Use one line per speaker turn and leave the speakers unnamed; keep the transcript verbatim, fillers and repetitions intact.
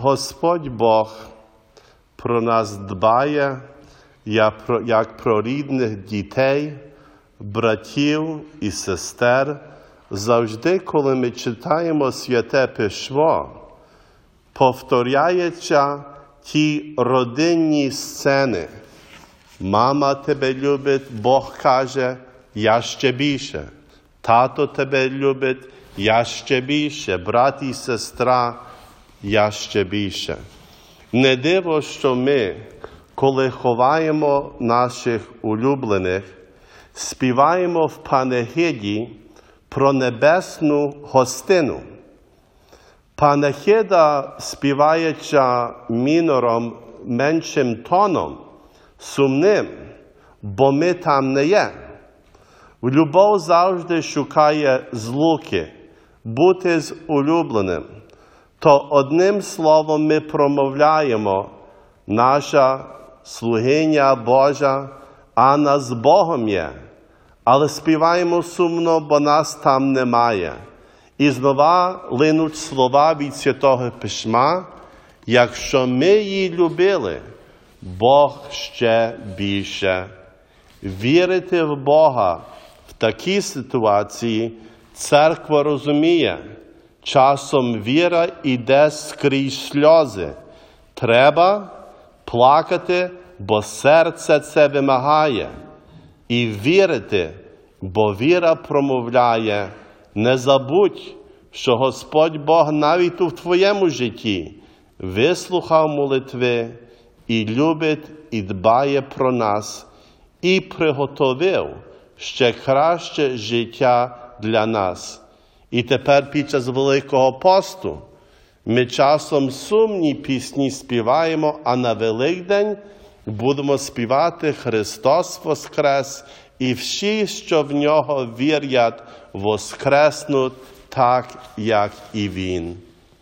Господь Бог про нас дбає, як про рідних дітей, братів і сестер, завжди, коли ми читаємо Святе Письмо, повторяється ті родинні сцени. Мама тебе любить, Бог каже, я ще більше. Тато тебе любить, я ще більше. Брат і сестра, я ще більше. Не диво, що ми, коли ховаємо наших улюблених, співаємо в панихиді про небесну гостину. Панихида співається мінором, меншим тоном, сумним, бо ми там не є. Любов завжди шукає злуки, бути з улюбленим. То одним словом ми промовляємо, наша слугиня Божа, Анна з Богом є. Але співаємо сумно, бо нас там немає. І знову линуть слова від Святого Письма, якщо ми її любили, Бог ще більше. Вірити в Бога в такій ситуації церква розуміє. Часом віра йде скрізь сльози. Треба плакати, бо серце це вимагає. І вірити, бо віра промовляє. Не забудь, що Господь Бог навіть у твоєму житті вислухав молитви і любить, і дбає про нас, і приготовив ще краще життя для нас. І тепер під час Великого посту ми часом сумні пісні співаємо, а на Великдень будемо співати «Христос воскрес», і всі, що в Нього вірять, воскреснуть так, як і Він.